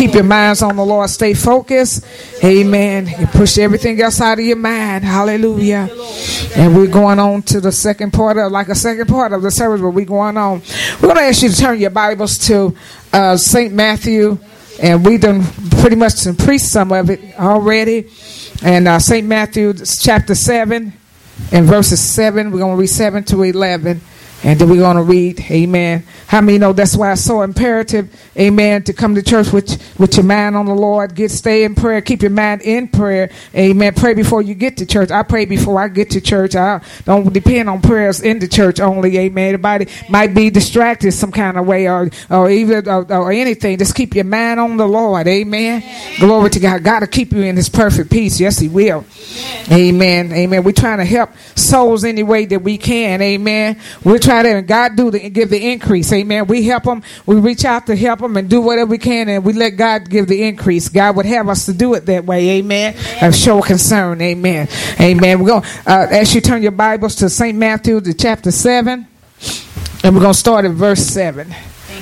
Keep your minds on the Lord. Stay focused. Amen. You push everything else out of your mind. Hallelujah. And we're going on to the second part of the service, but we're going on. We're going to ask you to turn your Bibles to St. Matthew. And we done pretty much preached some of it already. And St. Matthew chapter 7 and verses 7. We're going to read 7 to 11. And then we're going to read, amen. How many know that's why it's so imperative, amen, to come to church with your mind on the Lord. Stay in prayer. Keep your mind in prayer. Amen. Pray before you get to church. I pray before I get to church. I don't depend on prayers in the church only, amen. Everybody might be distracted some kind of way or even or anything. Just keep your mind on the Lord, amen. Glory to God. God will keep you in his perfect peace. Yes, he will. Amen. Amen. We're trying to help souls any way that we can, amen. We're trying to, and God give the increase, amen. We help them, we reach out to help them and do whatever we can, and we let God give the increase. God would have us to do it that way, amen. Show concern, amen. Amen. We're going to ask you to turn your Bibles to St. Matthew, to chapter 7, and we're going to start at verse 7.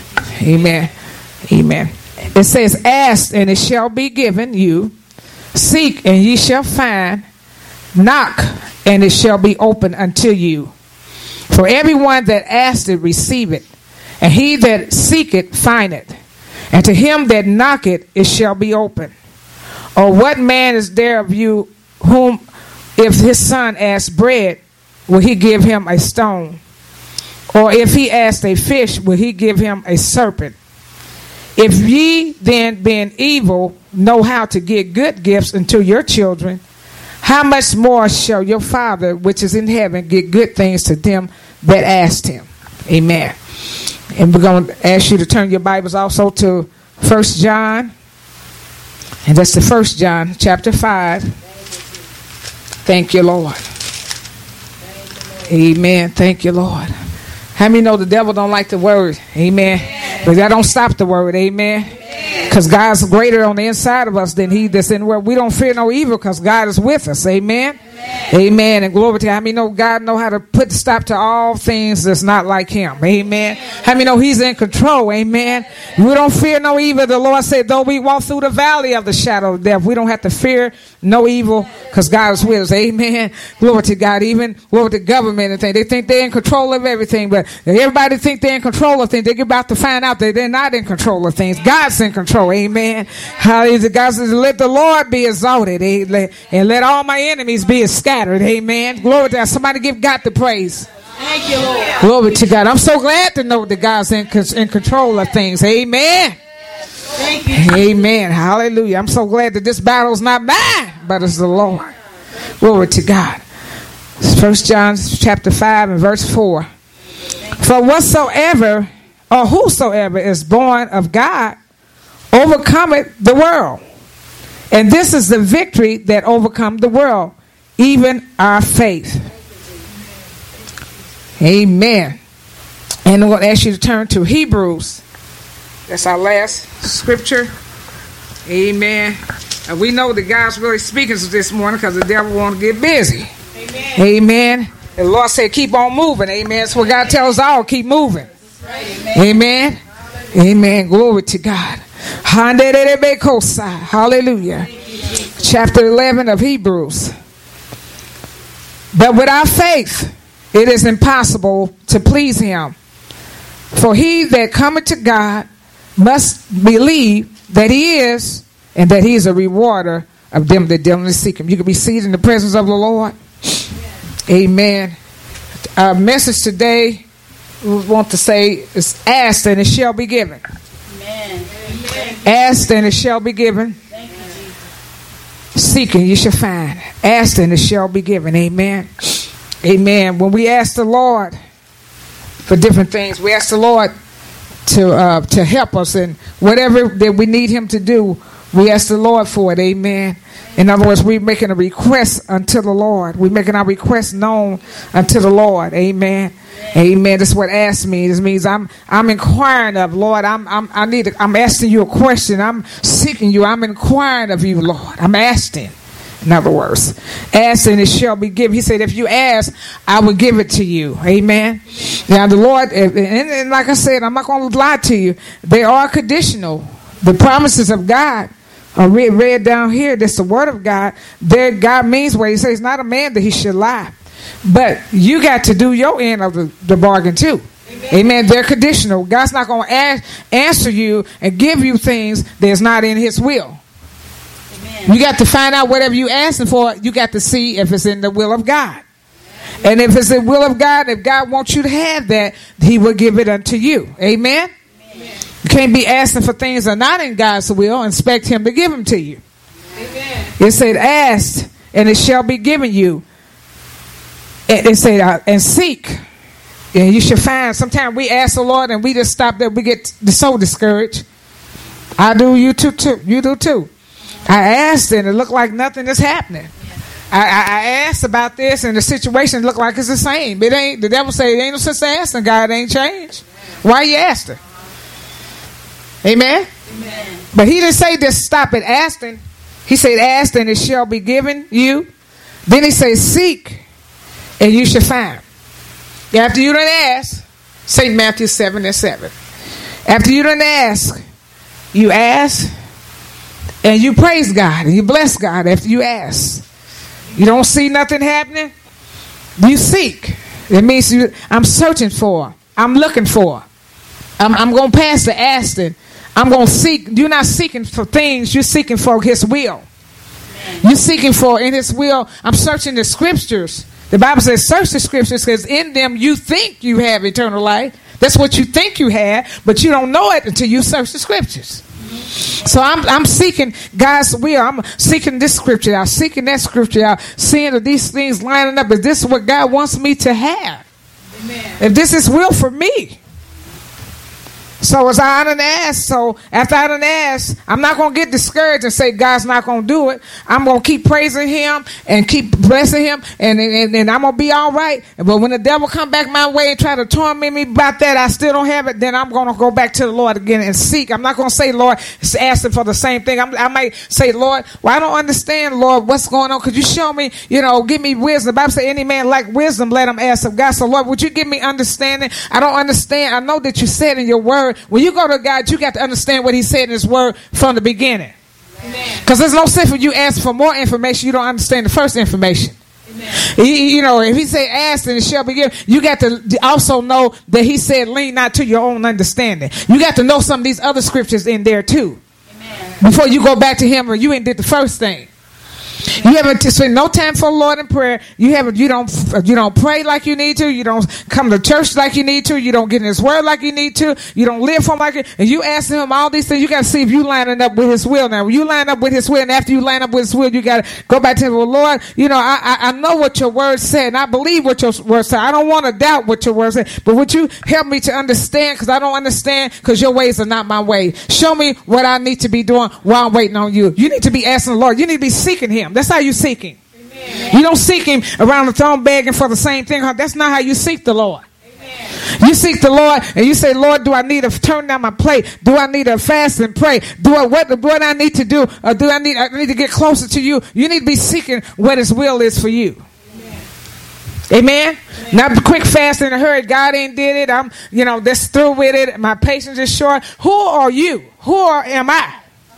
Amen. Amen. It says, ask and it shall be given you, seek and ye shall find, knock and it shall be opened unto you. For everyone that asketh receive and he that seeketh findeth, and to him that knocketh it shall be open. Or what man is there of you whom, if his son asks bread, will he give him a stone? Or if he asks a fish, will he give him a serpent? If ye then, being evil, know how to give good gifts unto your children, how much more shall your Father which is in heaven give good things to them that asked him? Amen. And we're going to ask you to turn your Bibles also to 1 John. And that's the 1 John chapter 5. Thank you, Lord. Amen. Thank you, Lord. How many know the devil don't like the word? Amen. But that don't stop the word. Amen. Because God's greater on the inside of us than he that's in the world. We don't fear no evil because God is with us. Amen. Amen. And glory to God. How many know God know how to put stop to all things that's not like him? Amen. How many know he's in control? Amen. We don't fear no evil. The Lord said, though we walk through the valley of the shadow of death, we don't have to fear no evil because God is with us. Amen. Glory to God. Even glory to government and things. They think they're in control of everything, but everybody think they're in control of things. They're about to find out that they're not in control of things. God's in control. Amen. Hallelujah. God says, let the Lord be exalted and let all my enemies be scattered. Amen. Glory to God. Somebody give God the praise. Thank you, Lord. Glory to God. I'm so glad to know that God's in control of things. Amen. Thank you. Amen. Hallelujah. I'm so glad that this battle's not mine, but it's the Lord. Glory to God. 1 John chapter 5 and verse 4. For whatsoever or whosoever is born of God overcometh the world. And this is the victory that overcome the world, even our faith. Amen. And I'm going to ask you to turn to Hebrews. That's our last scripture. Amen. And we know that God's really speaking to us this morning because the devil want to get busy. Amen. Amen. And the Lord said, keep on moving. Amen. That's what God tells us all. Keep moving. Amen. Amen. Glory to God. Hallelujah. Chapter 11 of Hebrews. But without faith, it is impossible to please him. For he that cometh to God must believe that he is, and that he is a rewarder of them that diligently seek him. You can be seated in the presence of the Lord. Amen. Our message today, we want to say, is ask and it shall be given. Amen. Ask and it shall be given. Seek and you shall find. Ask and it shall be given. Amen. Amen. When we ask the Lord for different things, we ask the Lord to help us in whatever that we need him to do. We ask the Lord for it. Amen. In other words, we're making a request unto the Lord. We're making our request known unto the Lord. Amen. Amen. That's what ask means. This means I'm inquiring of Lord. I'm asking you a question. I'm seeking you. I'm inquiring of you, Lord. I'm asking. In other words, ask and it shall be given. He said, if you ask, I will give it to you. Amen. Now the Lord, and like I said, I'm not going to lie to you. They are conditional. the promises of God are read down here. That's the word of God. There, God means what he says. He's not a man that he should lie. But you got to do your end of the bargain too. Amen. They're conditional. God's not going to answer you and give you things that's not in his will. Amen. You got to find out whatever you're asking for. You got to see if it's in the will of God. And if it's the will of God, if God wants you to have that, he will give it unto you. Amen. You can't be asking for things that are not in God's will and expect him to give them to you. Amen. It said, ask and it shall be given you. It said, and seek and you should find. Sometimes we ask the Lord and we just stop there. We get so discouraged. I do, you too. You do too. I asked and it looked like nothing is happening. I asked about this and the situation looked like it's the same. It ain't. The devil say it ain't no sense asking. God ain't changed. Why you asking? Amen? Amen. But he didn't say just stop at asking. He said ask and it shall be given you. Then he says seek and you shall find. After you done ask, St. Matthew 7:7. After you done ask, you ask and you praise God and you bless God after you ask. You don't see nothing happening, you seek. It means I'm searching for, I'm looking for. I'm going to pass the asking. I'm going to seek. You're not seeking for things, you're seeking for his will. You're seeking for in his will. I'm searching the scriptures. The Bible says search the scriptures because in them you think you have eternal life. That's what you think you have, but you don't know it until you search the scriptures. So I'm seeking God's will. I'm seeking this scripture out, seeking that scripture out, seeing that these things lining up. Is this what God wants me to have? Amen. If this is will for me. So as I done asked, so after I done asked, I'm not going to get discouraged and say God's not going to do it. I'm going to keep praising him and keep blessing him and I'm going to be all right. But when the devil come back my way and try to torment me about that, I still don't have it, then I'm going to go back to the Lord again and seek. I'm not going to say, Lord, asking for the same thing. I might say, Lord, well, I don't understand, Lord, what's going on. Could you show me, give me wisdom. The Bible says any man lack wisdom, let him ask of God. So Lord, would you give me understanding? I don't understand. I know that you said in your word, when you go to God, you got to understand what he said in his word from the beginning. Because there's no sense when you ask for more information, you don't understand the first information. If he say ask and it shall be given, you got to also know that he said lean not to your own understanding. You got to know some of these other scriptures in there too. Amen. Before you go back to him or you ain't did the first thing. You haven't spent no time for the Lord in prayer. You don't pray like you need to. You don't come to church like you need to. You don't get in his word like you need to. You don't live for him like it. And you asking him all these things. You got to see if you lining up with his will. Now, when you line up with his will, and after you line up with his will, you got to go back to him. Well, Lord, I know what your word said, and I believe what your word said. I don't want to doubt what your word said, but would you help me to understand? Because I don't understand. Because your ways are not my ways. Show me what I need to be doing while I'm waiting on you. You need to be asking the Lord. You need to be seeking him. That's how you seek him. Amen. You don't seek him around the throne begging for the same thing. That's not how you seek the Lord. Amen. You seek the Lord and you say, Lord, do I need to turn down my plate? Do I need to fast and pray? What I need to do? Or I need to get closer to you? You need to be seeking what his will is for you. Amen. Amen. Not quick, fast, in a hurry. God ain't did it. I'm, just through with it. My patience is short. Who are you? Who am I?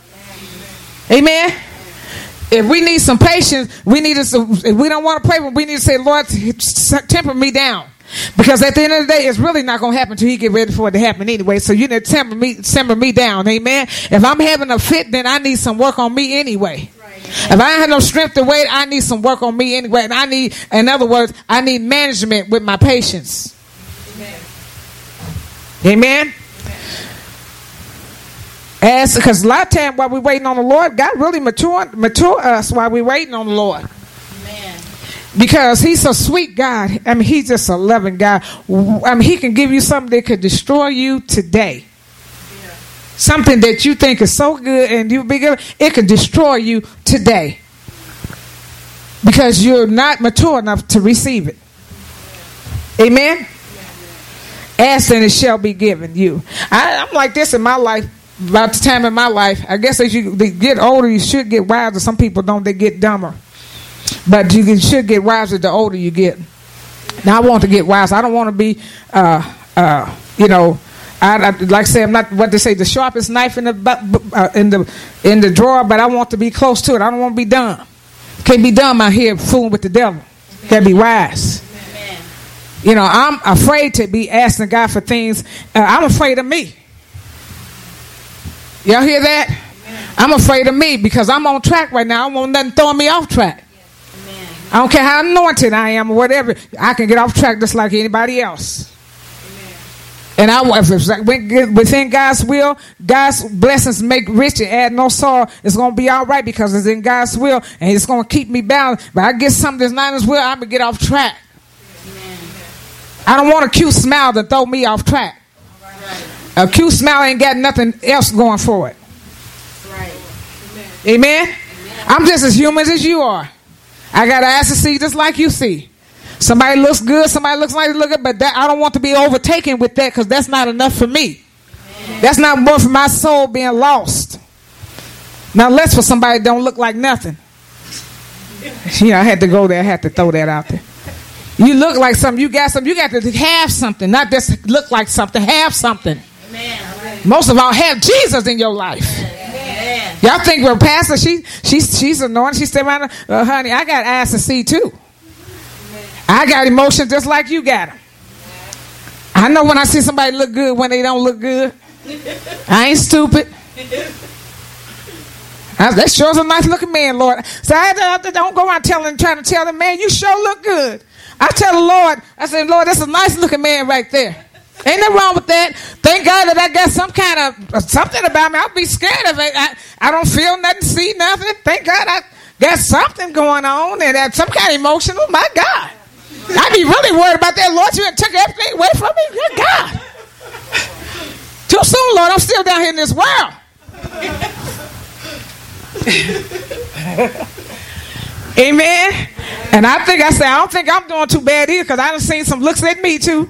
Amen. If we need some patience, if we don't want to pray, but we need to say, Lord, temper me down. Because at the end of the day, it's really not going to happen until he get ready for it to happen anyway. So you need to temper me down. Amen. If I'm having a fit, then I need some work on me anyway. Right. If I have no strength to wait, I need some work on me anyway. And in other words, I need management with my patience. Amen. Amen. Because a lot of time while we're waiting on the Lord, God really mature us while we're waiting on the Lord. Amen. Because he's so sweet God. I mean, he's just a loving God. I mean, he can give you something that could destroy you today. Yeah. Something that you think is so good and you be good, it can destroy you today. Because you're not mature enough to receive it. Amen? Ask and it shall be given you. I'm like this in my life. About the time in my life, I guess as you get older, you should get wiser. Some people don't; they get dumber. But you should get wiser the older you get. Now, I want to get wise. I don't want to be, I like I say, I'm not what they say, the sharpest knife in the drawer, but I want to be close to it. I don't want to be dumb. Can't be dumb out here fooling with the devil. Gotta be wise. Amen. You know, I'm afraid to be asking God for things. I'm afraid of me. Y'all hear that? Amen. I'm afraid of me because I'm on track right now. I don't want nothing throwing me off track. Amen. I don't care how anointed I am or whatever. I can get off track just like anybody else. And if it's within God's will, God's blessings make rich and add no sorrow. It's going to be all right because it's in God's will and it's going to keep me balanced. But I get something that's not in His will, I'm going to get off track. Amen. I don't want a cute smile to throw me off track. Right. A cute smile ain't got nothing else going for it. Right. Amen. Amen? I'm just as human as you are. I got eyes to see just like you see. Somebody looks good, somebody looks like they look good, but that, I don't want to be overtaken with that because that's not enough for me. Amen. That's not more for my soul being lost. Now, less for somebody that don't look like nothing. You know, I had to go there. I had to throw that out there. You look like something. You got something. You got to have something, not just look like something. Have something. Amen. Most of all, have Jesus in your life. Amen. Y'all think we're pastor? She's anointed. She's still around. Honey, I got eyes to see too. I got emotions just like you got them. I know when I see somebody look good when they don't look good. I ain't stupid. That sure a nice looking man, Lord. So I don't go around trying to tell the man, you sure look good. I tell the Lord, I say, Lord, that's a nice looking man right there. Ain't nothing wrong with that. Thank God that I got some kind of something about me. I'll be scared of it. I don't feel nothing, see nothing. Thank God I got something going on and some kind of emotion. Oh my God. I'd be really worried about that, Lord. You took everything away from me. Good God. Too soon, Lord. I'm still down here in this world. Amen. And I don't think I'm doing too bad either because I done seen some looks at me too.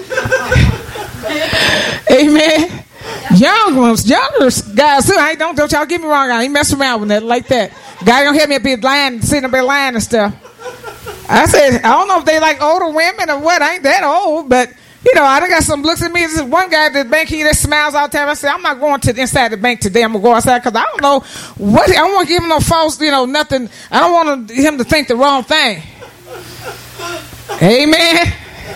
Amen. Younger guys too. Don't y'all get me wrong. I ain't messing around with that like that. God don't have me be lying, sitting up there lying and stuff. I said, I don't know if they like older women or what. I ain't that old, but you know, I done got some looks at me. This is one guy at the bank here that smiles all the time. I said, I'm not going to the inside the bank today. I'm gonna go outside because I don't know what. I don't want to give him no false, nothing. I don't want him to think the wrong thing. Amen.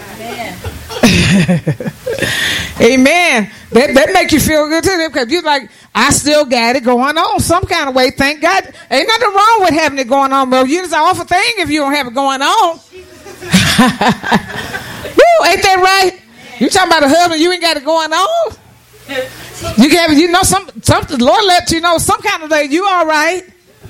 Amen. That make you feel good too, because you're like, I still got it going on some kind of way. Thank God. Ain't nothing wrong with having it going on, bro. It's an awful thing if you don't have it going on. Woo, ain't that right? You talking about a husband, you ain't got it going on. You got, something. The Lord let you know some kind of day you all right.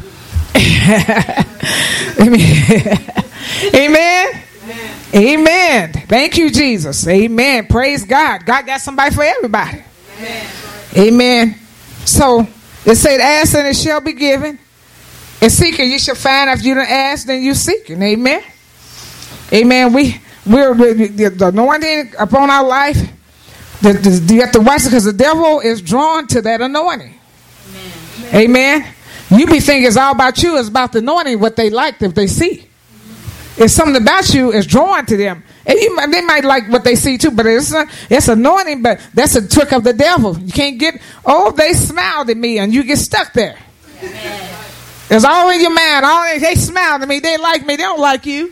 Amen. Amen. Thank you, Jesus. Amen. Praise God. God got somebody for everybody. Amen. So it said, ask and it shall be given. And seek and you shall find. If you don't ask, then you seek. Amen. Amen. We're the anointing upon our life. You have to watch it because the devil is drawn to that anointing. Amen. You be thinking it's all about you. It's about the anointing, what they like, if they see. It's something about you is drawn to them. And they might like what they see too, but it's anointing, but that's a trick of the devil. You can't get, they smiled at me, and you get stuck there. Amen. It's all in your mind. They smiled at me. They like me. They don't like you.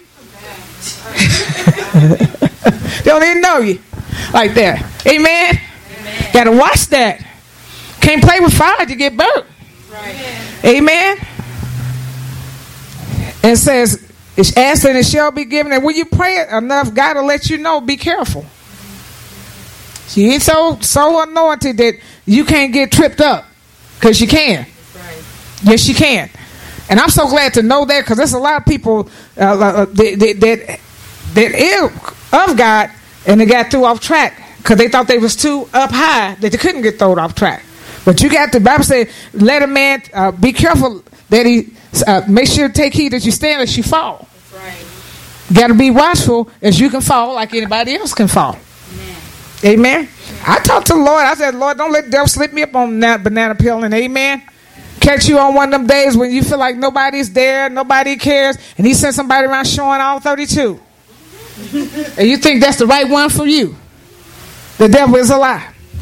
They don't even know you like that. Amen. Got to watch that. Can't play with fire to get burnt. Right. Amen. It says, it's asked and it shall be given. And when you pray enough, God will let you know, be careful. You ain't so anointed that you can't get tripped up. Because you can. Right. Yes, you can. And I'm so glad to know that, because there's a lot of people that is of God and they got through off track because they thought they was too up high that they couldn't get thrown off track. But you got the Bible said, let a man be careful that he make sure to take heed that you stand lest you fall. That's right. Got to be watchful as you can fall like anybody else can fall. Amen. I talked to the Lord. I said, Lord, don't let the devil slip me up on that banana peel. And amen. Catch you on one of them days when you feel like nobody's there, nobody cares, and he sent somebody around showing all 32. And you think that's the right one for you. The devil is a lie.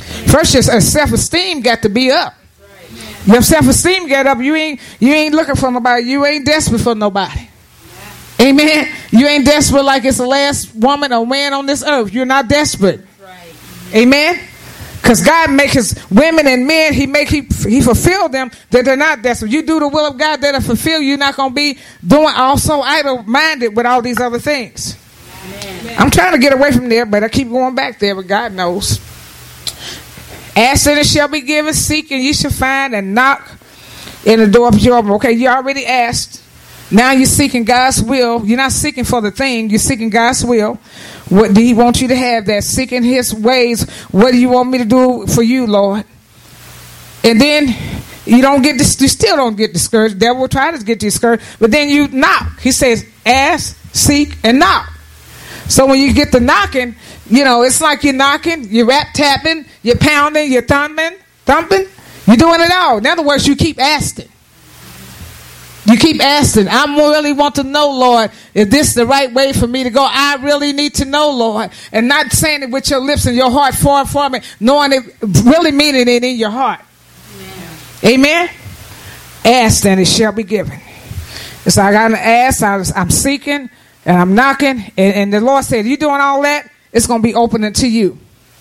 First, your self-esteem got to be up. Your self-esteem get up. You ain't looking for nobody. You ain't desperate for nobody. Amen. You ain't desperate like it's the last woman or man on this earth. You're not desperate. Amen. Because God makes his women and men, he fulfill them that they're not desperate. You do the will of God that'll fulfill you. You're not going to be doing also idle-minded with all these other things. Amen. I'm trying to get away from there, but I keep going back there, but God knows. Ask and it shall be given, seek and you shall find, and knock and the door be open. Okay, you already asked. Now you're seeking God's will. You're not seeking for the thing. You're seeking God's will. What do he want you to have? That seeking his ways. What do you want me to do for you, Lord? And then you still don't get discouraged. The devil will try to get you discouraged. But then you knock. He says, ask, seek, and knock. So when you get the knocking, it's like you're knocking, you're rap tapping, you're pounding, you're thumping. You're doing it all. In other words, you keep asking. You keep asking. I really want to know, Lord, is this the right way for me to go? I really need to know, Lord. And not saying it with your lips and your heart far from it, knowing it, really meaning it in your heart. Amen? Ask and it shall be given. It's like I'm asking, I'm seeking, and I'm knocking. And the Lord said, you doing all that? It's going to be opening to you.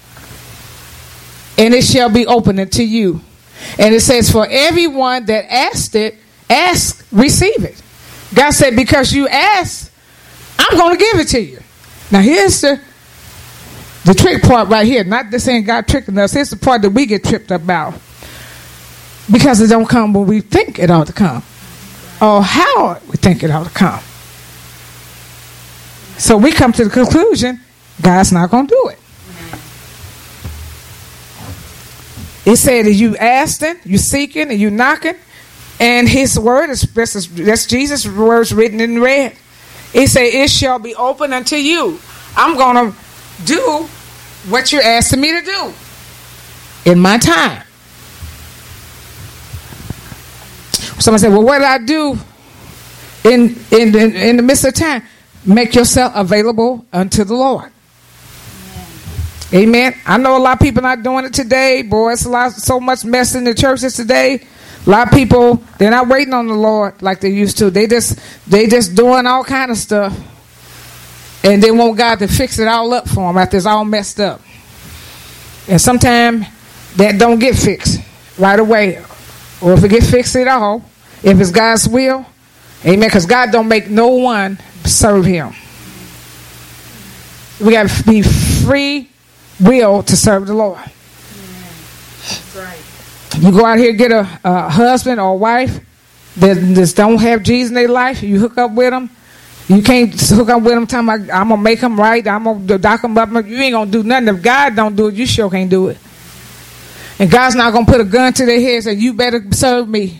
And it shall be opening to you. And it says, for everyone that asked it, ask, receive it. God said, because you asked, I'm going to give it to you. Now here's the trick part right here. Not just saying God tricking us. Here's the part that we get tripped up about. Because it don't come when we think it ought to come. Or how we think it ought to come. So we come to the conclusion, God's not going to do it. He said that you asking, you seeking, and you knocking. And his word is that's Jesus' words written in red. He said, it shall be open unto you. I'm going to do what you're asking me to do in my time. Someone said, well, what did I do in the midst of time? Make yourself available unto the Lord. Amen. I know a lot of people not doing it today. Boy, it's so much mess in the churches today. A lot of people, they're not waiting on the Lord like they used to. They just doing all kind of stuff. And they want God to fix it all up for them after it's all messed up. And sometimes that don't get fixed right away. Or if it get fixed at all, if it's God's will, amen, because God don't make no one serve him. We got to be free will to serve the Lord. That's right. You go out here and get a husband or wife that just don't have Jesus in their life. You hook up with them. You can't hook up with them talking about, I'm going to make them right. I'm going to dock them up. You ain't going to do nothing. If God don't do it, you sure can't do it. And God's not going to put a gun to their head and say, you better serve me.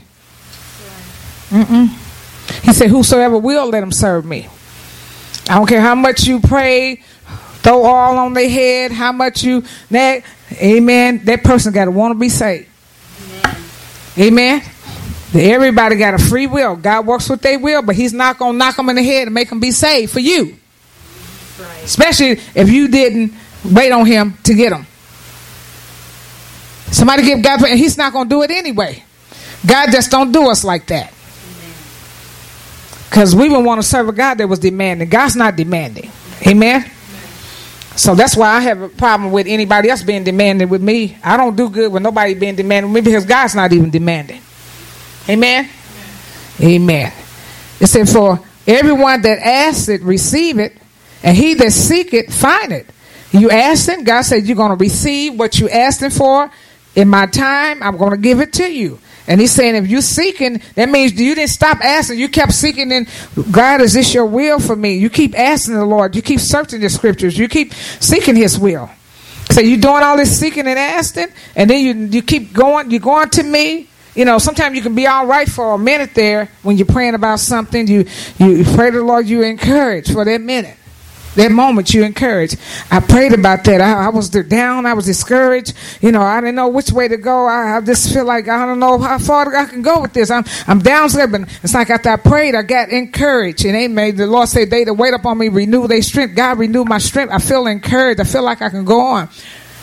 He said, whosoever will, let them serve me. I don't care how much you pray, throw all on their head, how much you nag. Amen. That person got to want to be saved. Amen. Everybody got a free will. God works with their will, but he's not going to knock them in the head and make them be saved for you. Right. Especially if you didn't wait on him to get them. Somebody give God, and he's not going to do it anyway. God just don't do us like that. Because we would want to serve a God that was demanding. God's not demanding. Amen. So that's why I have a problem with anybody else being demanding with me. I don't do good with nobody being demanding with me because God's not even demanding. Amen? Amen. It said, for everyone that asks it, receive it, and he that seek it, find it. You asking, God said you're going to receive what you asking for. In my time, I'm going to give it to you. And he's saying if you're seeking, that means you didn't stop asking. You kept seeking. And God, is this your will for me? You keep asking the Lord. You keep searching the scriptures. You keep seeking his will. So you're doing all this seeking and asking. And then you keep going. You're going to me. You know, sometimes you can be all right for a minute there when you're praying about something. You pray to the Lord. You're encouraged for that minute. That moment you encouraged. I prayed about that. I was down. I was discouraged. You know, I didn't know which way to go. I just feel like I don't know how far I can go with this. I'm down there, but it's like after I prayed, I got encouraged. And amen. The Lord said, they that wait upon me renew their strength. God renewed my strength. I feel encouraged. I feel like I can go on.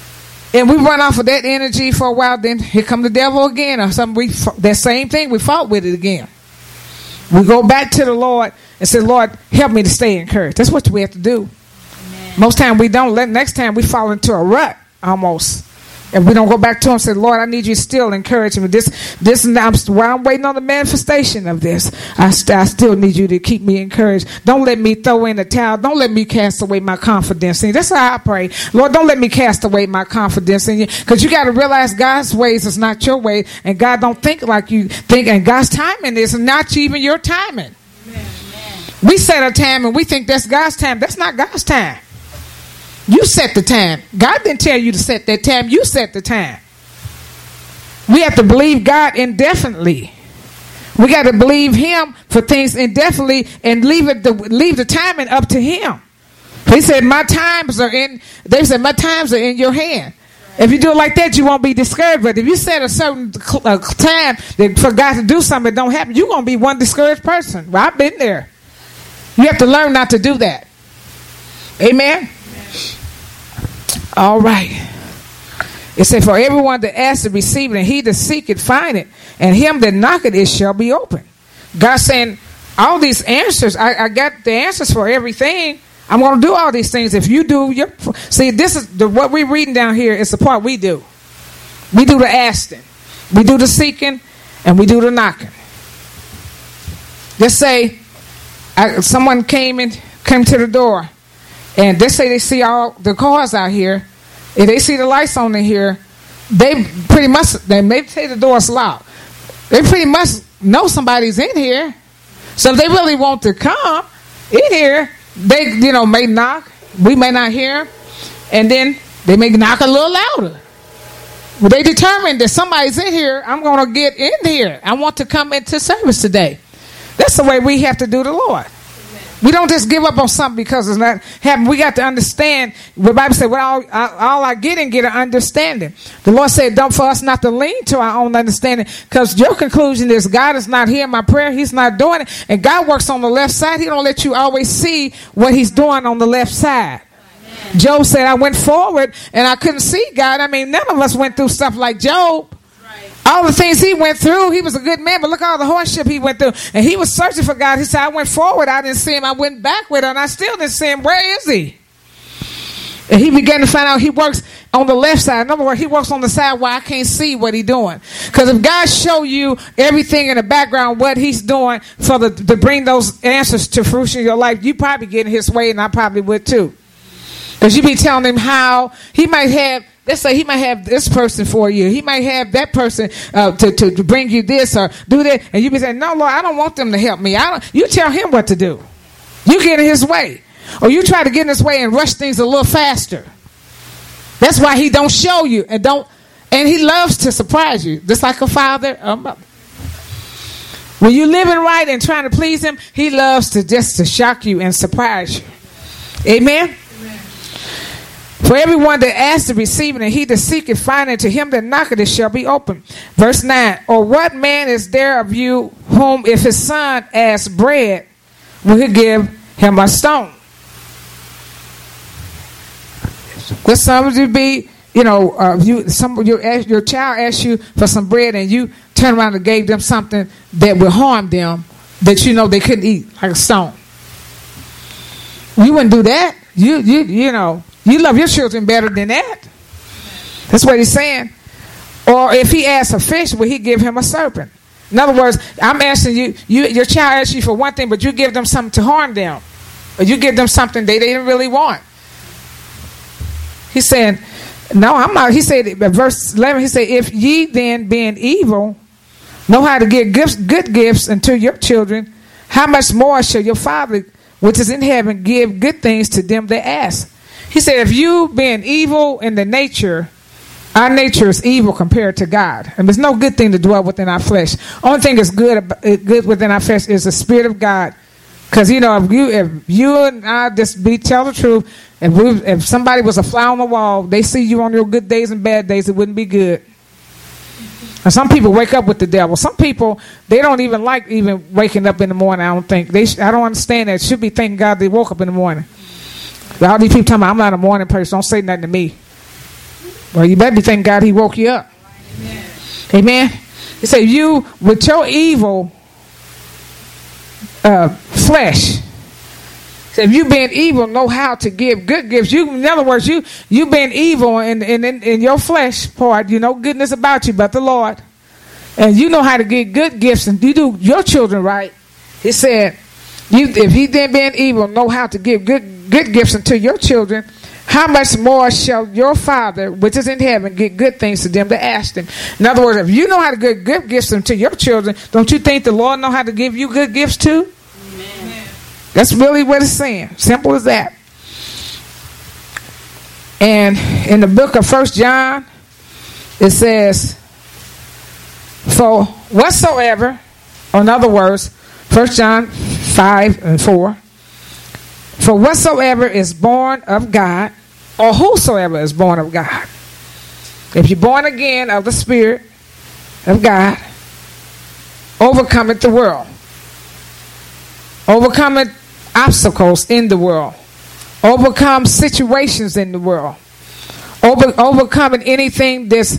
And we run off of that energy for a while. Then here come the devil again, or something. That same thing, we fought with it again. We go back to the Lord and say, Lord, help me to stay encouraged. That's what we have to do. Amen. Most time we don't. Next time we fall into a rut almost. And we don't go back to him and say, Lord, I need you to still encourage me. This while I'm waiting on the manifestation of this, I still need you to keep me encouraged. Don't let me throw in the towel. Don't let me cast away my confidence in you. That's how I pray. Lord, don't let me cast away my confidence in you. Because you got to realize God's ways is not your way. And God don't think like you think. And God's timing is not even your timing. Amen. We set a time and we think that's God's time. That's not God's time. You set the time. God didn't tell you to set that time. You set the time. We have to believe God indefinitely. We got to believe him for things indefinitely and leave the timing up to him. He said, my times are in your hand. If you do it like that, you won't be discouraged. But if you set a certain time for God to do something that don't happen, you're going to be one discouraged person. Well, I've been there. You have to learn not to do that. Amen. All right. It said, for everyone that asks to receive it, and he that seeketh find it, and him that knocketh it shall be open. God's saying, all these answers, I got the answers for everything. I'm going to do all these things. If you do your, see, this is what we're reading down here is the part we do. We do the asking, we do the seeking, and we do the knocking. Let's say someone came to the door. And they say they see all the cars out here. If they see the lights on in here, they may say the door's locked. They pretty much know somebody's in here. So if they really want to come in here, they may knock. We may not hear them. And then they may knock a little louder. Well, they determined that somebody's in here. I'm going to get in here. I want to come into service today. That's the way we have to do the Lord. We don't just give up on something because it's not happening. We got to understand. The Bible said, well, all I get an understanding. The Lord said, don't for us not to lean to our own understanding, because your conclusion is God is not hearing my prayer. He's not doing it. And God works on the left side. He don't let you always see what he's doing on the left side. Amen. Job said, I went forward and I couldn't see God. I mean, none of us went through stuff like Job. All the things he went through, he was a good man, but look at all the hardship he went through. And he was searching for God. He said, I went forward, I didn't see him. I went backward, and I still didn't see him. Where is he? And he began to find out he works on the left side. In other words, he works on the side where I can't see what he's doing. Because if God show you everything in the background, what he's doing to bring those answers to fruition in your life, you probably get in his way, and I probably would too. Because you be telling him how he might have. Let's say he might have this person for you. He might have that person to bring you this or do that. And you be saying, no, Lord, I don't want them to help me. You tell him what to do. You get in his way. Or you try to get in his way and rush things a little faster. That's why he don't show you. And he loves to surprise you. Just like a father or mother. When you're living right and trying to please him, he loves to shock you and surprise you. Amen? For everyone that asks to receive it, and he that seeketh findeth, to him that knocketh it shall be open. Verse 9. Or what man is there of you whom if his son asks bread, will he give him a stone? Could some of you be, your child asks you for some bread, and you turn around and gave them something that would harm them, that they couldn't eat, like a stone. You wouldn't do that. You love your children better than that. That's what he's saying. Or if he asks a fish, will he give him a serpent? In other words, I'm asking you, your child asks you for one thing, but you give them something to harm them. Or you give them something they didn't really want. He's saying, no, I'm not. He said, verse 11, he said, if ye then being evil know how to give good gifts unto your children, how much more shall your Father which is in heaven give good things to them that ask? He said, if you being evil in the nature, our nature is evil compared to God. And there's no good thing to dwell within our flesh. Only thing that's good within our flesh is the Spirit of God. Because, if you and I just tell the truth, if somebody was a fly on the wall, they see you on your good days and bad days, it wouldn't be good. And some people wake up with the devil. Some people, they don't even like even waking up in the morning, I don't think. I don't understand that. Should be thanking God they woke up in the morning. All these people talking about, I'm not a morning person. Don't say nothing to me. Well, you better be thanking God he woke you up. Amen. Amen. He said, you, with your evil flesh, so if you being evil, know how to give good gifts. You, in other words, you being evil in your flesh part, you know goodness about you but the Lord. And you know how to give good gifts, and you do your children right. He said, if he then being evil, know how to give good gifts unto your children, how much more shall your Father, which is in heaven, get good things to them that ask him? In other words, if you know how to give good gifts unto your children, don't you think the Lord know how to give you good gifts too? Amen. That's really what it's saying. Simple as that. And in the book of 1 John, it says, for whatsoever, or in other words, 1 John 5 and 4, for whatsoever is born of God, or whosoever is born of God. If you're born again of the Spirit of God, overcometh the world. Overcometh obstacles in the world. Overcome situations in the world. Overcoming anything that's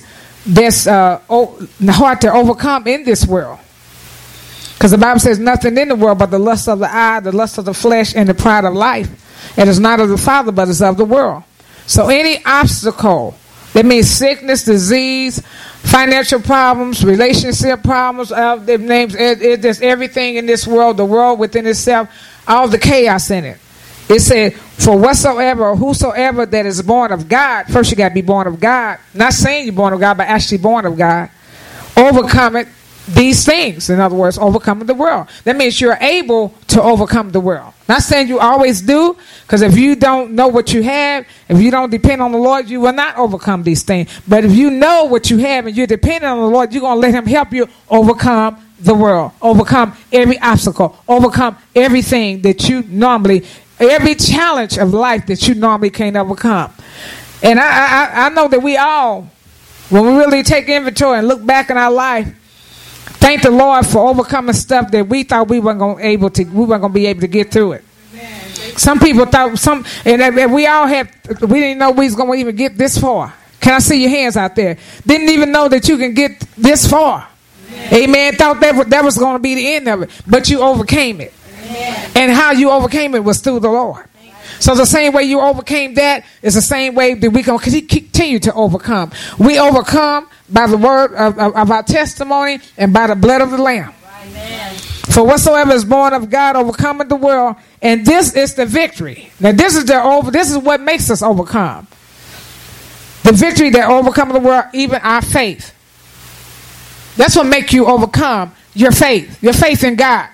hard to overcome in this world. Because the Bible says nothing in the world but the lust of the eye, the lust of the flesh, and the pride of life. It is not of the Father, but is of the world. So any obstacle, that means sickness, disease, financial problems, relationship problems, their names, there's everything in this world, the world within itself, all the chaos in it. It said, for whatsoever or whosoever that is born of God, first you got to be born of God. Not saying you're born of God, but actually born of God. Overcome it. These things, in other words, overcoming the world. That means you're able to overcome the world. Not saying you always do, because if you don't know what you have, if you don't depend on the Lord, you will not overcome these things. But if you know what you have and you're dependent on the Lord, you're going to let him help you overcome the world, overcome every obstacle, overcome everything that you normally, every challenge of life that you normally can't overcome. And I know that we all, when we really take inventory and look back in our life, thank the Lord for overcoming stuff that we thought we weren't going to be able to get through it. Amen. Some people thought and we all had, we didn't know we was going to even get this far. Can I see your hands out there? Didn't even know that you can get this far. Amen. Amen. Thought that was going to be the end of it, but you overcame it. Amen. And how you overcame it was through the Lord. Amen. So the same way you overcame that is the same way that we can continue to overcome. We overcome by the word of our testimony and by the blood of the Lamb. Amen. For whatsoever is born of God overcometh the world, and this is the victory. Now this is what makes us overcome. The victory that overcomes the world, even our faith. That's what makes you overcome your faith in God.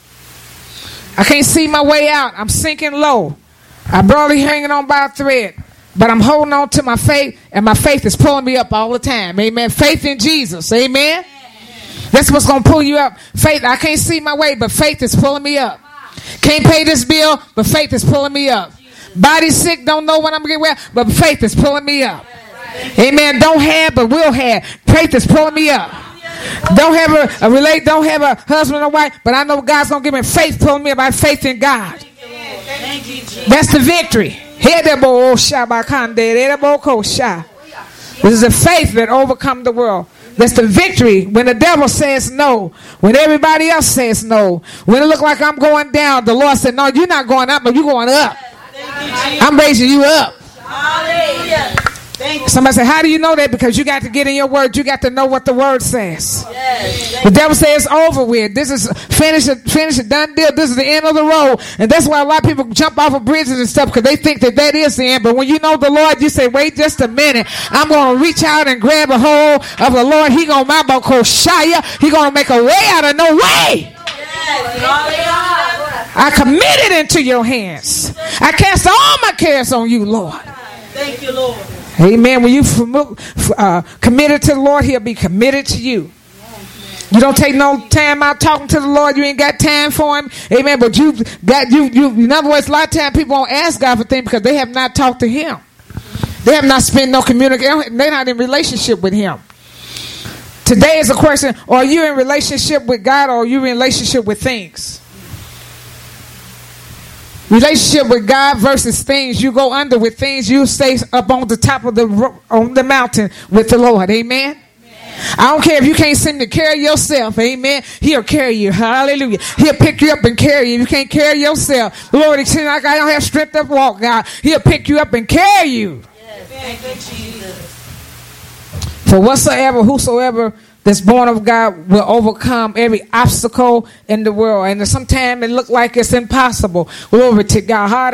I can't see my way out. I'm sinking low. I'm barely hanging on by a thread. But I'm holding on to my faith, and my faith is pulling me up all the time. Amen. Faith in Jesus. Amen. That's what's going to pull you up. Faith, I can't see my way, but faith is pulling me up. Can't pay this bill, but faith is pulling me up. Body sick, don't know when I'm going to get well, but faith is pulling me up. Amen. Don't have, but will have. Faith is pulling me up. Don't have a husband or wife, but I know God's going to give me faith, pulling me up by faith in God. That's the victory. This is a faith that overcomes the world. That's the victory when the devil says no, when everybody else says no, when it looks like I'm going down, the Lord said, no, you're not going up, but you're going up. I'm raising you up. Somebody say, how do you know that? Because you got to get in your word. You got to know what the word says. The devil says it's over with. This is finish it, done deal. This is the end of the road. And that's why a lot of people jump off of bridges and stuff, because they think that is the end. But when you know the Lord, you say, wait just a minute. I'm going to reach out and grab a hold of the Lord. He going to make a way out of no way. I commit it into your hands. I cast all my cares on you, Lord. Thank you, Lord. Amen. When you committed to the Lord, he'll be committed to you. You don't take no time out talking to the Lord. You ain't got time for him. Amen. But you in other words, a lot of times people won't ask God for things because they have not talked to him. They have not spent no communication. They're not in relationship with him. Today is a question, are you in relationship with God, or are you in relationship with things? Relationship with God versus things you go under with things you stay up on the top of the mountain with the Lord. Amen. I don't care if you can't seem to carry yourself. Amen. He'll carry you. Hallelujah. He'll pick you up and carry you. If you can't carry yourself, Lord, it seems like I don't have strength to walk, God. He'll pick you up and carry you. Yes. Thank you, Jesus. For whosoever that's born of God will overcome every obstacle in the world. And sometimes it looks like it's impossible. Glory to God.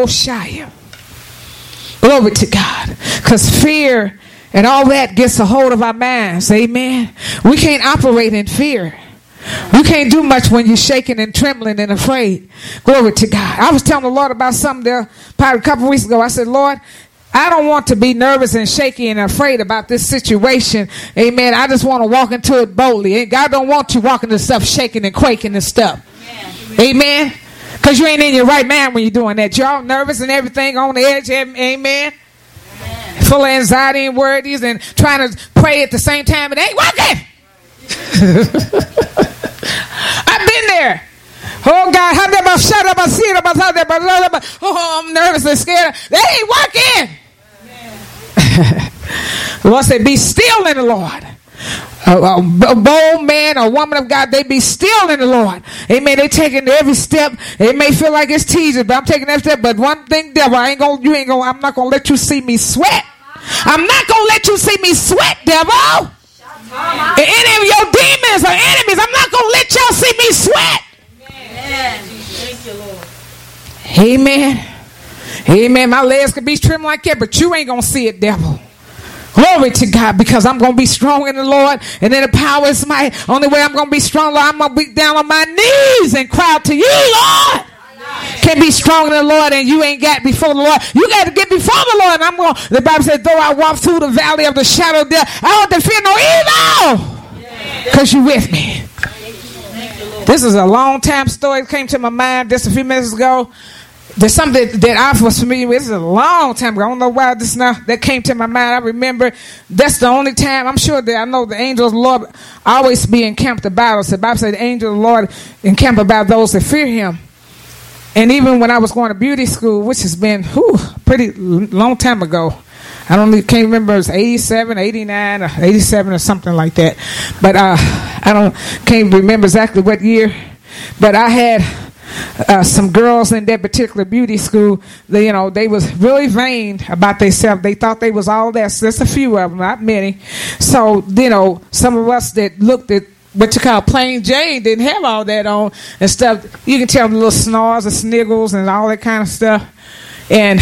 Glory to God. Because fear and all that gets a hold of our minds. Amen. We can't operate in fear. You can't do much when you're shaking and trembling and afraid. Glory to God. I was telling the Lord about something there probably a couple of weeks ago. I said, Lord, I don't want to be nervous and shaky and afraid about this situation. Amen. I just want to walk into it boldly. And God don't want you walking into stuff shaking and quaking and stuff. Amen. Because you ain't in your right mind when you're doing that. You're all nervous and everything on the edge. Amen. Full of anxiety and worries and trying to pray at the same time. It ain't working. I've been there. Oh God, oh, I'm nervous and scared. That ain't working. The Lord said, be still in the Lord. A bold man or woman of God, they be still in the Lord. Amen. They taking every step. It may feel like it's teasing, but I'm taking that step. But one thing, devil, I'm not gonna let you see me sweat. I'm not gonna let you see me sweat, devil. And any of your demons or enemies, I'm not gonna let y'all see me sweat. Amen. Thank you, Lord. Amen. Amen. My legs could be trimmed like that, but you ain't gonna see it, devil. Glory to God, because I'm going to be strong in the Lord, and then the power is my only way I'm going to be strong, Lord. I'm going to be down on my knees and cry out to you, Lord. Can't be strong in the Lord and you ain't got before the Lord. You got to get before the Lord. The Bible says, though I walk through the valley of the shadow of death, I don't have to fear no evil, because you with me. This is a long time story. It came to my mind just a few minutes ago. There's something that I was familiar with. This is a long time ago. I don't know why this now that came to my mind. I remember that's the only time. I'm sure that I know the angels of the Lord always be encamped about us. The Bible said the angel of the Lord encamp about those that fear him. And even when I was going to beauty school, which has been a pretty long time ago, can't remember, it was 87, 89, or 87 or something like that. But can't remember exactly what year. But I had some girls in that particular beauty school. They was really vain about themselves. They thought they was all that. So there's a few of them, not many. So some of us that looked at what you call plain Jane didn't have all that on and stuff. You can tell the little snarls and sniggles and all that kind of stuff. And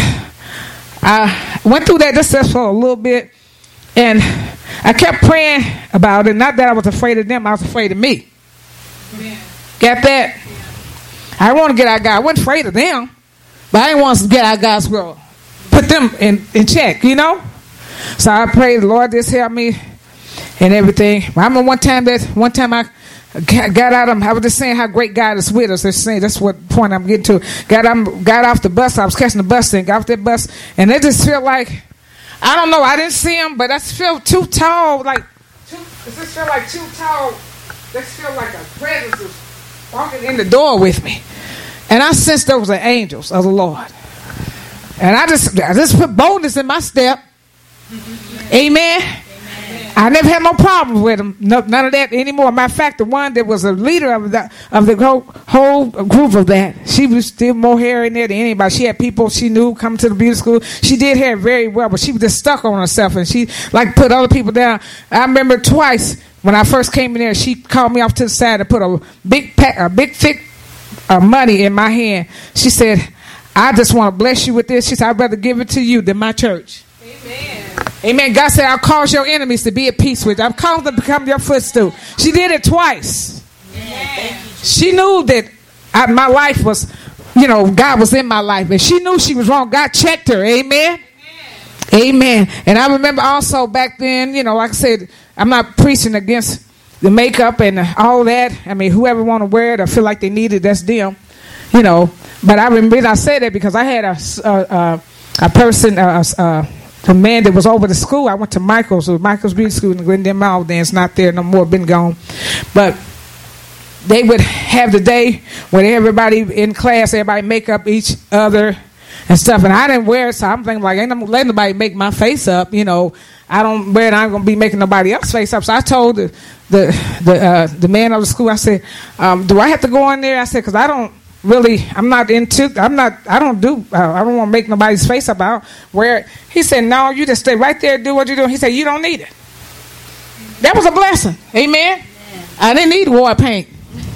I went through that just for a little bit, and I kept praying about it. Not that I was afraid of them, I was afraid of me. Yeah. Got that? I didn't want to get out of God. I wasn't afraid of them, but I didn't want to get out of God's will. Put them in check, So I prayed, Lord, just help me and everything. I remember one time I got out of, I was just saying how great God is with us. That's what point I'm getting to. Got off the bus. I was catching the bus and got off that bus, and it just felt like, I don't know, I didn't see him, but I just felt too tall. It just felt like too tall. Just felt like a presence was walking in the door with me, and I sensed those were angels of the Lord, and I just put boldness in my step. Amen. I never had no problem with them, none of that anymore. Matter of fact, the one that was a leader of the whole group of that, she was still more hair in there than anybody. She had people she knew come to the beauty school. She did hair very well, but she was just stuck on herself, and she put other people down. I remember twice. When I first came in there, she called me off to the side and put a big thick money in my hand. She said, I just want to bless you with this. She said, I'd rather give it to you than my church. Amen. Amen. God said, I'll cause your enemies to be at peace with you. I've caused them to become your footstool. She did it twice. Amen. She knew that my life was, God was in my life. And she knew she was wrong. God checked her. Amen. Amen. And I remember also back then, like I said, I'm not preaching against the makeup and all that. I mean, whoever want to wear it or feel like they need it, that's them, But I remember I said that because I had a person, a man that was over the school. I went to Michael's Beauty School in Glendale Mall. Then it's not there no more, been gone. But they would have the day when everybody in class, everybody make up each other and stuff. And I didn't wear it, so I'm thinking like, ain't I'm letting nobody make my face up. You know, I don't wear it. I'm gonna be making nobody else's face up. So I told the man of the school, I said, do I have to go in there? I said, because I don't want to make nobody's face up. I don't wear it. He said, no, you just stay right there, do what you're doing. He said, you don't need it. That was a blessing. Amen. I didn't need war paint.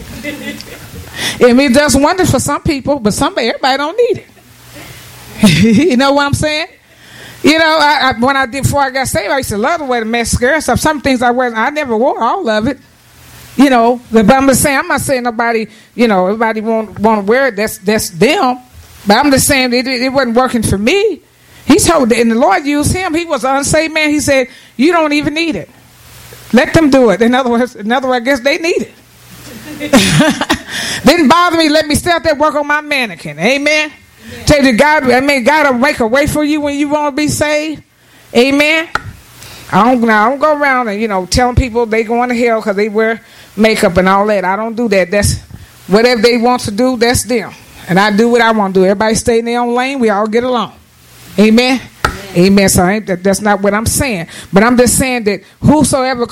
It does wonders for some people, but everybody don't need it. You know what I'm saying? You know, before I got saved, I used to love to wear the mascara and stuff. Some things I never wore all of it. You know, but I'm just saying, I'm not saying nobody, you know, everybody want to wear it. That's them. But I'm just saying it wasn't working for me. He told, and the Lord used him. He was an unsaved man. He said, you don't even need it. Let them do it. In other words, I guess they need it. Didn't bother me. Let me stay out there work on my mannequin. Amen. Tell you God will make a way for you when you want to be saved. Amen. I don't go around and, you know, telling people they going to hell because they wear makeup and all that. I don't do that. That's whatever they want to do, that's them. And I do what I want to do. Everybody stay in their own lane. We all get along. Amen. Amen. So that's not what I'm saying. But I'm just saying that whatsoever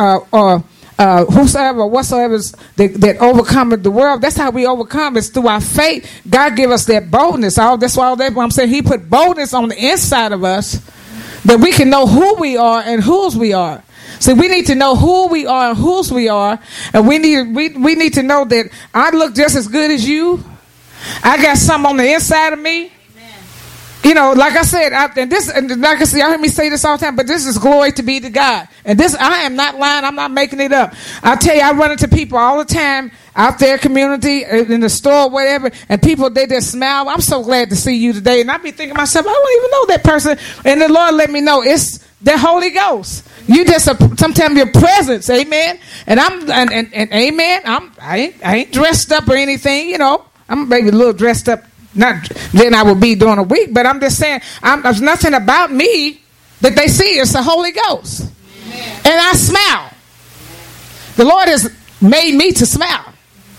that overcometh the world, that's how we overcome. It's through our faith. God give us that boldness. That's why I'm saying He put boldness on the inside of us that we can know who we are and whose we are. See, we need to know who we are and whose we are, and we need to know that I look just as good as you. I got something on the inside of me. You know, like I said, y'all hear me say this all the time, but this is glory to be to God. And this, I am not lying. I'm not making it up. I tell you, I run into people all the time out there, community, in the store, whatever, and people, they just smile. I'm so glad to see you today. And I be thinking to myself, I don't even know that person. And the Lord let me know it's the Holy Ghost. You just sometimes your presence, amen. And amen. I ain't dressed up or anything, you know. I'm maybe a little dressed up. Not than I would be during a week, but I'm just saying, there's nothing about me that they see. It's the Holy Ghost. Amen. And I smile. The Lord has made me to smile.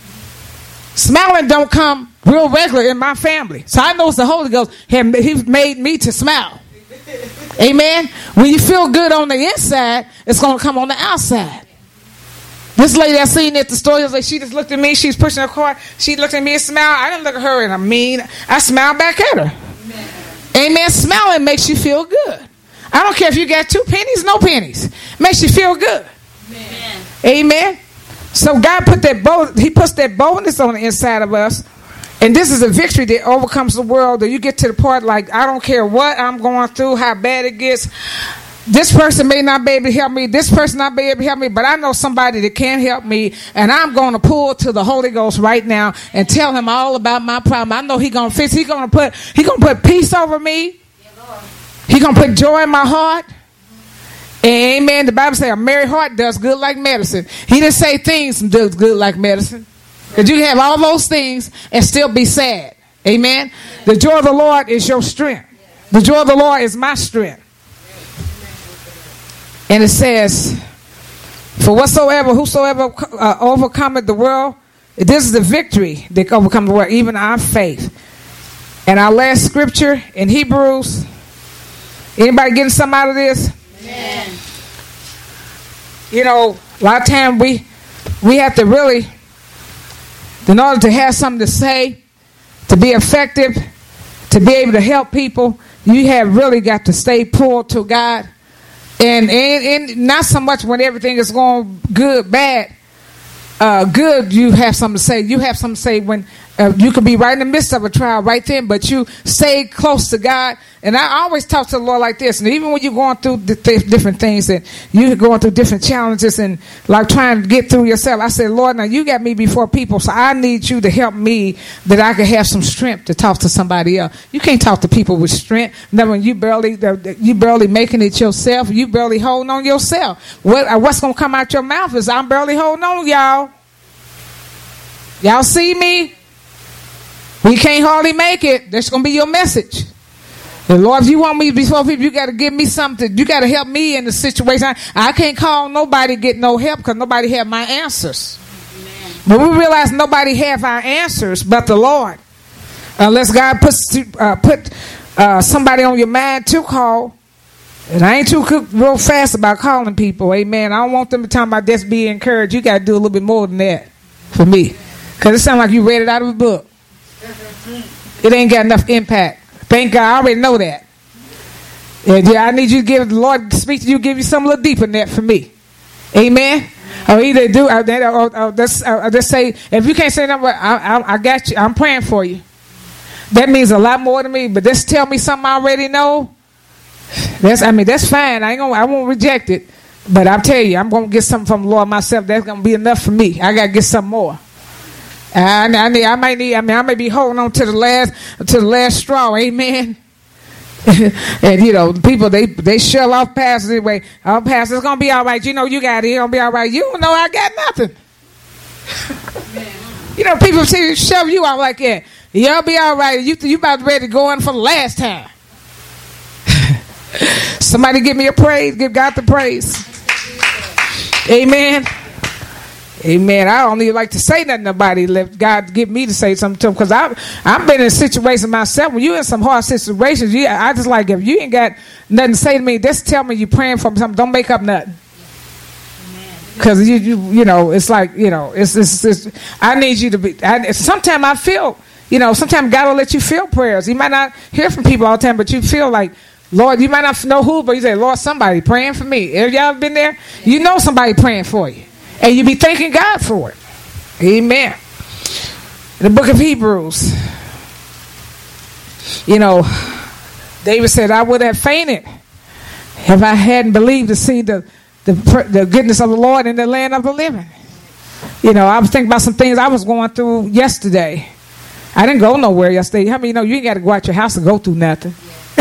Smiling don't come real regular in my family. So I know it's the Holy Ghost. He's made me to smile. Amen. When you feel good on the inside, it's going to come on the outside. This lady I seen at the store, she just looked at me. She's pushing her cart. She looked at me and smiled. I didn't look at her and I smiled back at her. Amen. Smiling makes you feel good. I don't care if you got 2 pennies, no pennies. Makes you feel good. Amen. So God He puts that boldness on the inside of us. And this is a victory that overcomes the world. That you get to the part like, I don't care what I'm going through, how bad it gets. This person may not be able to help me. This person not be able to help me. But I know somebody that can help me. And I'm going to pull to the Holy Ghost right now and tell him all about my problem. I know He's going to fix. He's going to put peace over me. He's going to put joy in my heart. Amen. The Bible says a merry heart does good like medicine. He didn't say things does good like medicine. Because you can have all those things and still be sad. Amen. The joy of the Lord is your strength. The joy of the Lord is my strength. And it says, for whosoever overcometh the world, this is the victory that overcomes the world, even our faith. And our last scripture in Hebrews. Anybody getting something out of this? Amen. You know, a lot of time we have to really, in order to have something to say, to be effective, to be able to help people, you have really got to stay pulled to God. And not so much when everything is going good, bad. Good, you have something to say. You have something to say when you could be right in the midst of a trial right then, but you stay close to God. And I always talk to the Lord like this. And even when you're going through different things and you're going through different challenges and like trying to get through yourself, I say, Lord, now you got me before people, so I need you to help me that I can have some strength to talk to somebody else. You can't talk to people with strength. Now, when you barely making it yourself, you barely holding on yourself. What's going to come out your mouth is, I'm barely holding on, y'all. Y'all see me? We can't hardly make it. That's going to be your message. And Lord, if you want me before people, you got to give me something. You got to help me in the situation. I can't call nobody, get no help, because nobody have my answers. Amen. But we realize nobody have our answers but the Lord. Unless God put somebody on your mind to call. And I ain't too real fast about calling people. Amen. I don't want them to talk about just be encouraged. You got to do a little bit more than that for me. Because it sounds like you read it out of a book. It ain't got enough impact. Thank God. I already know that. And yeah, I need you to give the Lord to speak to you, give you something a little deeper than that for me. Amen. Or either do or just say, if you can't say nothing, I got you. I'm praying for you. That means a lot more to me. But just tell me something I already know. That's fine. I won't reject it. But I'll tell you, I'm gonna get something from the Lord myself. That's gonna be enough for me. I gotta get something more. I may be holding on to the last straw. Amen. And you know, people they shell off pastors anyway. Oh, pastor, it's gonna be all right. You know, you got it. It's gonna be all right. You don't know I got nothing. You know, people shove you out like that. You'll be all right. You about ready to go in for the last time. Somebody give me a praise. Give God the praise. Amen. Amen. I don't even like to say nothing to nobody. Let God give me to say something to them. Because I've been in a situation myself. When you're in some hard situations, I just like, if you ain't got nothing to say to me, just tell me you're praying for something. Don't make up nothing. Because you know, it's like, you know, it's I need you to be. Sometimes I feel, you know, sometimes God will let you feel prayers. You might not hear from people all the time, but you feel like, Lord, you might not know who, but you say, Lord, somebody praying for me. Have y'all been there? You know somebody praying for you. And you be thanking God for it. Amen. In the book of Hebrews, you know, David said, I would have fainted if I hadn't believed to see the goodness of the Lord in the land of the living. You know, I was thinking about some things I was going through yesterday. I didn't go nowhere yesterday. How many you know you ain't got to go out your house to go through nothing?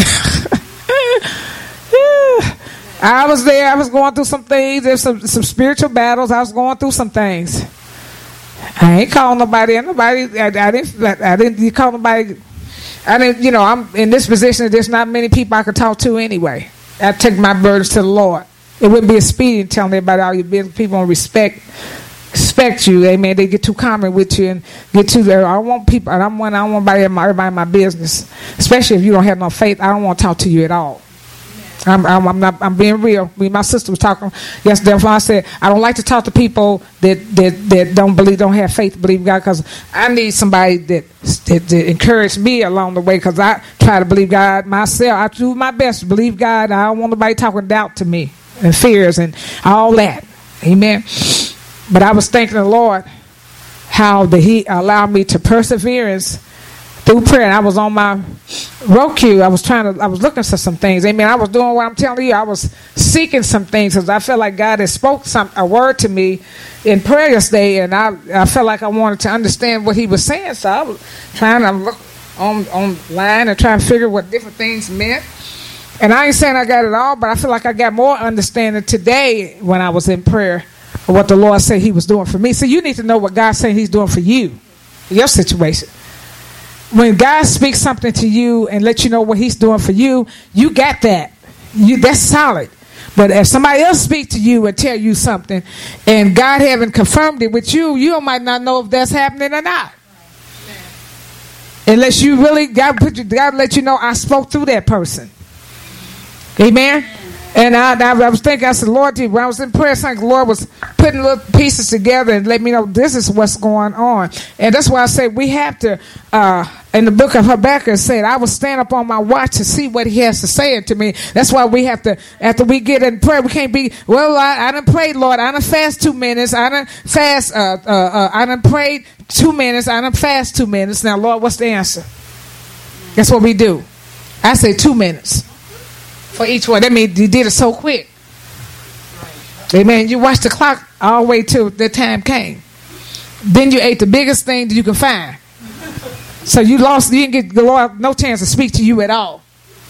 I was there. I was going through some things. There's some spiritual battles. I was going through some things. I ain't calling nobody. I didn't call nobody. I didn't. You know, I'm in this position. There's not many people I could talk to anyway. I take my burdens to the Lord. It wouldn't be expedient telling everybody all your business. People don't respect you. Amen. They get too common with you and get too there. I want people. I don't want everybody in my business. Especially if you don't have no faith. I don't want to talk to you at all. I'm being real. Me and my sister was talking yesterday. I said I don't like to talk to people that don't have faith, believe God, because I need somebody that encourage me along the way, because I try to believe God myself. I do my best to believe God. I don't want nobody talking doubt to me and fears and all that. Amen. But I was thanking the Lord how that He allowed me to perseverance through prayer. And I was on my Roku. I was looking for some things. Amen. I was doing what I'm telling you. I was seeking some things because I felt like God had spoke a word to me in prayer yesterday, and I felt like I wanted to understand what He was saying. So I was trying to look online and try to figure what different things meant. And I ain't saying I got it all, but I feel like I got more understanding today when I was in prayer of what the Lord said He was doing for me. So you need to know what God's saying He's doing for you, your situation. When God speaks something to you and let you know what He's doing for you, you got that. That's solid. But if somebody else speaks to you and tell you something, and God haven't confirmed it with you, you might not know if that's happening or not. Unless you really God let you know I spoke through that person. Amen. And I was thinking, I said, Lord, when I was in prayer, the Lord was putting little pieces together and let me know this is what's going on. And that's why I say we have to, in the book of Habakkuk said, I will stand up on my watch to see what He has to say to me. That's why we have to, after we get in prayer, we can't be, well, I done prayed, Lord. I done fast 2 minutes. I done fast, I done prayed 2 minutes. I done fast 2 minutes. Now, Lord, what's the answer? That's what we do. I say 2 minutes. For each one. That means you did it so quick. Amen. You watched the clock all the way till the time came. Then you ate the biggest thing that you can find. So you didn't get the Lord no chance to speak to you at all.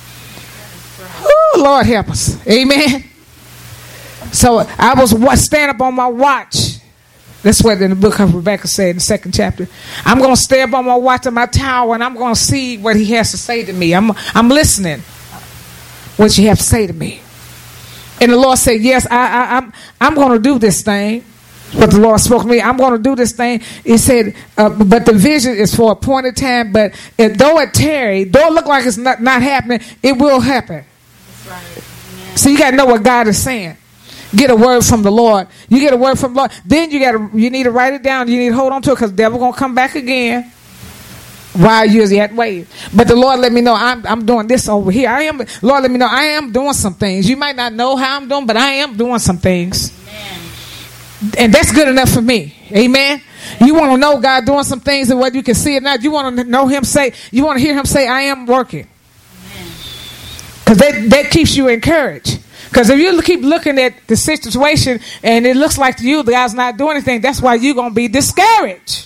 Ooh, Lord help us. Amen. So I was stand up on my watch. That's what in the book of Rebecca said in the 2nd chapter. I'm going to stay up on my watch in my tower, and I'm going to see what He has to say to me. I'm listening. What you have to say to me. And the Lord said, yes, I'm going to do this thing. But the Lord spoke to me, I'm going to do this thing. He said, but the vision is for a appointed time. But though it tarry, though it look like it's not happening, it will happen. That's right. So you got to know what God is saying. Get a word from the Lord. You get a word from the Lord. Then you need to write it down. You need to hold on to it because the devil going to come back again while you're yet waiting. But the Lord let me know I'm doing this over here. Lord let me know I am doing some things. You might not know how I'm doing, but I am doing some things. Amen. And that's good enough for me. Amen. You want to know God doing some things and whether you can see it not. You want to know him say, you want to hear him say, I am working. Because that keeps you encouraged. Because if you keep looking at the situation and it looks like to you the God's not doing anything, that's why you're going to be discouraged.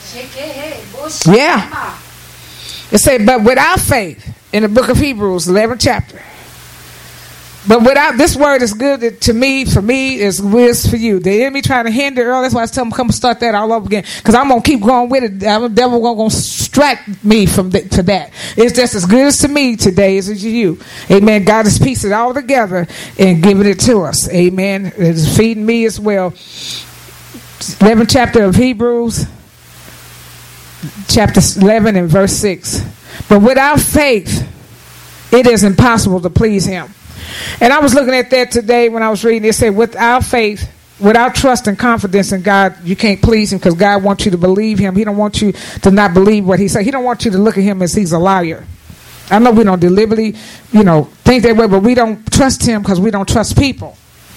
Yeah. It says, but without faith, in the book of Hebrews, 11th chapter. But without, this word is good to me, for me, is for you. The enemy trying to hinder earlier. That's why I tell him, come start that all over again. Because I'm going to keep going with it. The devil going to distract me to that. It's just as good as to me today as it is to you. Amen. God has pieced it all together and giving it to us. Amen. It is feeding me as well. 11th chapter of Hebrews, chapter 11 and verse 6. But without faith, it is impossible to please him. And I was looking at that today when I was reading. It said, without faith, without trust and confidence in God, you can't please him because God wants you to believe him. He don't want you to not believe what he said. He don't want you to look at him as he's a liar. I know we don't deliberately, think that way, but we don't trust him because we don't trust people.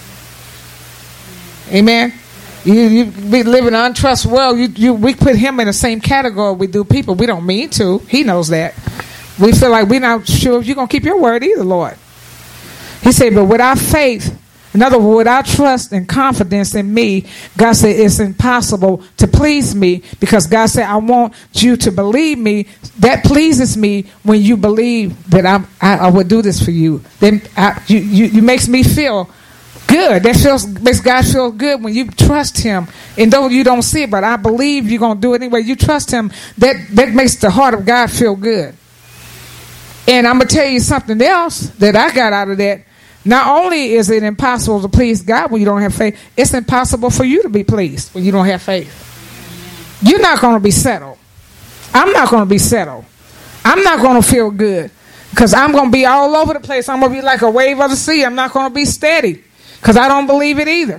Amen. You live in an untrust world. We put him in the same category we do people. We don't mean to. He knows that. We feel like we're not sure if you're going to keep your word either, Lord. He said, but without faith, in other words, without trust and confidence in me, God said it's impossible to please me because God said, I want you to believe me. That pleases me when you believe that I would do this for you. Then you makes me feel good. That makes God feel good when you trust him. And though you don't see it, but I believe you're going to do it anyway. You trust him. That makes the heart of God feel good. And I'm going to tell you something else that I got out of that. Not only is it impossible to please God when you don't have faith, it's impossible for you to be pleased when you don't have faith. You're not going to be settled. I'm not going to be settled. I'm not going to feel good because I'm going to be all over the place. I'm going to be like a wave of the sea. I'm not going to be steady because I don't believe it either.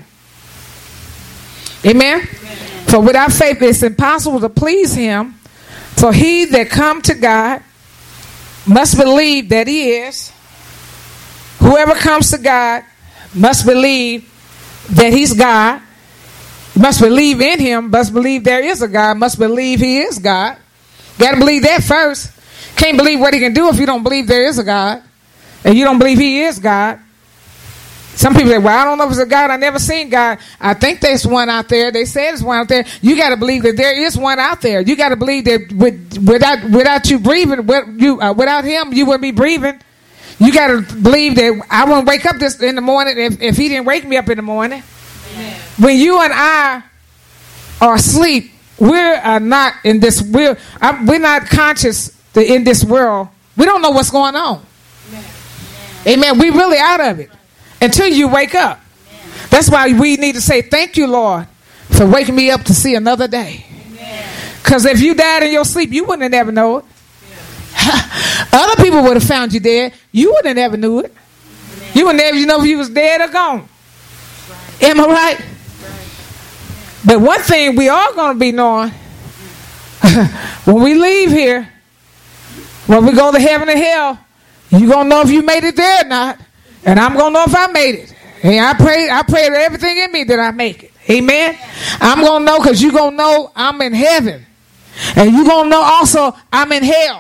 Amen? For without faith, it's impossible to please him. For he that come to God must believe that he is. Whoever comes to God must believe that he's God. Must believe in him. Must believe there is a God. Must believe he is God. Got to believe that first. Can't believe what he can do if you don't believe there is a God. And you don't believe he is God. Some people say, well, I don't know if it's a God. I never seen God. I think there's one out there. They say there's one out there. You got to believe that there is one out there. You got to believe that without you breathing, without him, you wouldn't be breathing. You got to believe that I won't wake up this in the morning if he didn't wake me up in the morning. Amen. When you and I are asleep, we're not in this. We're not conscious in this world. We don't know what's going on. Amen. We really out of it until you wake up. That's why we need to say thank you, Lord, for waking me up to see another day. Because if you died in your sleep, you wouldn't have never known it. Other people would have found you dead. You wouldn't have never knew it. You wouldn't ever know if you was dead or gone. Am I right? But one thing we are going to be knowing when we leave here, when we go to heaven and hell, you're going to know if you made it there or not. And I'm going to know if I made it. And I pray to everything in me that I make it. Amen. I'm going to know because you're going to know I'm in heaven. And you're going to know also I'm in hell.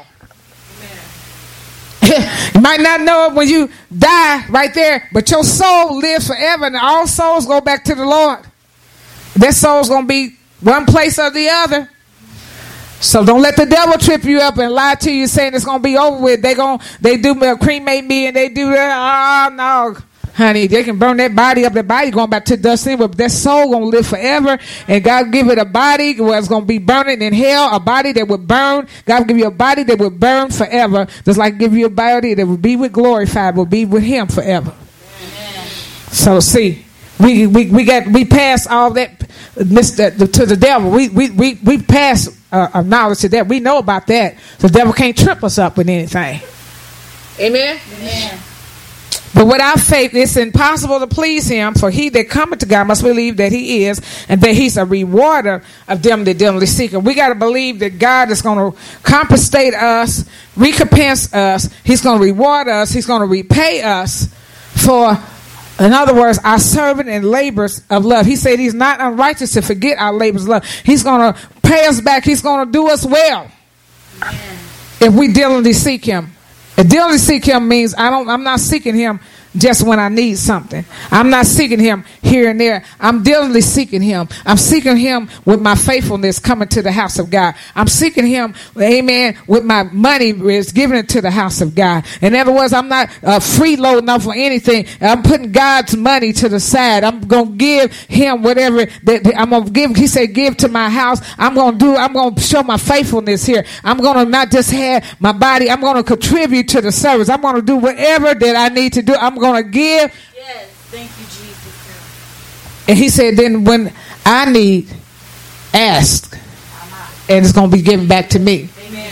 You might not know it when you die right there, but your soul lives forever, and all souls go back to the Lord. That soul's going to be one place or the other. So don't let the devil trip you up and lie to you saying it's going to be over with. They do cremate me and they do that. Oh, no. Honey, they can burn that body up. That body going back to dust anyway, but that soul going to live forever. And God give it a body where it's going to be burning in hell, a body that would burn. God will give you a body that would burn forever. Just like give you a body that would be with glorified, will be with him forever. Amen. So see, We pass all that to the devil. We pass knowledge to that. We know about that. The devil can't trip us up with anything. Amen. Amen. But without faith, it's impossible to please him. For he that cometh to God must believe that he is, and that he's a rewarder of them that diligently seek him. We got to believe that God is going to compensate us, recompense us. He's going to reward us. He's going to repay us for, in other words, our servant and labors of love. He said he's not unrighteous to forget our labors of love. He's going to pay us back. He's going to do us well. Amen. If we diligently seek him. And diligently seek him means I'm not seeking him just when I need something. I'm not seeking him here and there. I'm diligently seeking him. I'm seeking him with my faithfulness coming to the house of God. I'm seeking him, amen, with my money is giving it to the house of God. In other words, I'm not freeloading up for anything. I'm putting God's money to the side. I'm going to give him whatever that I'm going to give. He said, give to my house. I'm going to show my faithfulness here. I'm going to not just have my body. I'm going to contribute to the service. I'm going to do whatever that I need to do. I'm going to give. Yes, thank you, Jesus. And he said, then when I need, ask, and it's going to be given back to me. Amen.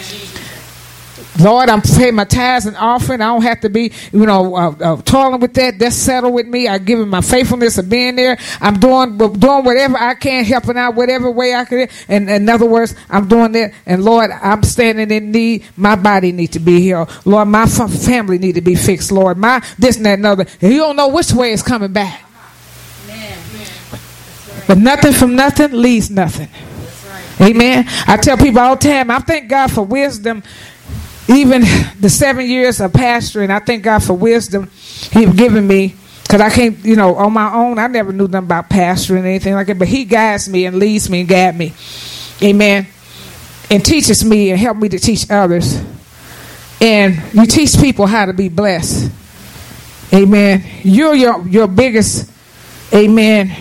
Lord, I'm paying my tithes and offering. I don't have to be, toiling with that. That's settled with me. I give him my faithfulness of being there. I'm doing whatever I can, helping out whatever way I can. And in other words, I'm doing that. And Lord, I'm standing in need. My body needs to be healed. Lord, my family need to be fixed. Lord, my this and that and other. And you don't know which way it's coming back. Amen. But nothing from nothing leaves nothing. That's right. Amen. I tell people all the time, I thank God for wisdom. Even the 7 years of pastoring, I thank God for wisdom He's given me. Because I can't, on my own, I never knew nothing about pastoring or anything like that. But he guides me and leads me and guides me. Amen. And teaches me and help me to teach others. And you teach people how to be blessed. Amen. You're your biggest, amen.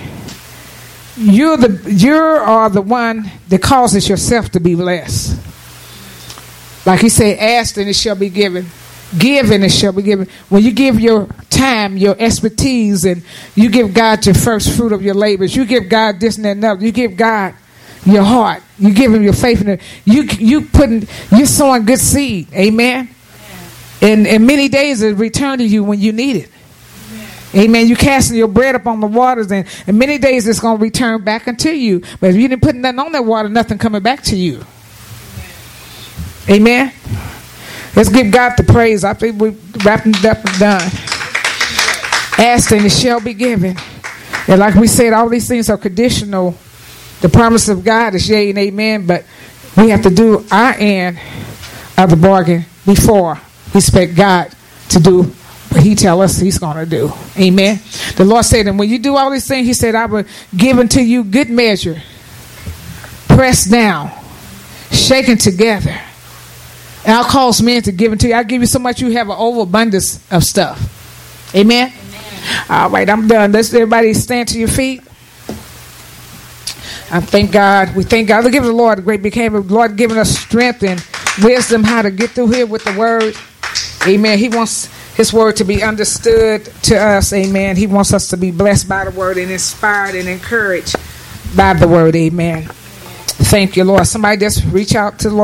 You are the one that causes yourself to be blessed. Like he said, ask and it shall be given. Give and it shall be given. When you give your time, your expertise, and you give God your first fruit of your labors, you give God this and that and other. You give God your heart. You give him your faith in it. You're sowing good seed. Amen. And many days it return to you when you need it. Amen. You casting your bread upon the waters, and many days it's going to return back unto you. But if you didn't put nothing on that water, nothing coming back to you. Amen. Let's give God the praise. I think we're wrapping it up and done. Ask and it shall be given. And like we said, all these things are conditional. The promise of God is yea and amen, but we have to do our end of the bargain before we expect God to do what he tell us he's going to do. Amen. The Lord said, and when you do all these things, he said, I will give unto you good measure, pressed down, shaken together. And I'll cause men to give it to you. I'll give you so much you have an overabundance of stuff. Amen? Amen. All right, I'm done. Let's everybody stand to your feet. I thank God. We thank God. Let's give the Lord a great big hand. The Lord giving us strength and wisdom how to get through here with the word. Amen. He wants his word to be understood to us. Amen. He wants us to be blessed by the word and inspired and encouraged by the word. Amen. Thank you, Lord. Somebody just reach out to the Lord.